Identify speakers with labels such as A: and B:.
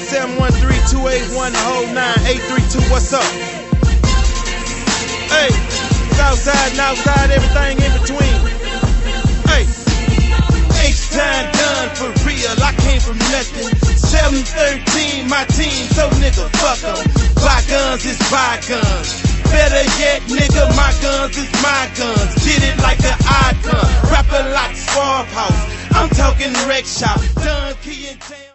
A: 713-281-9-832, what's up? Hey, Southside, Northside, everything in between. Hey, H-time done for real, I came from nothing. 713, my team, so nigga, fuck 'em. Bygones is bygones. Better yet, nigga, my gun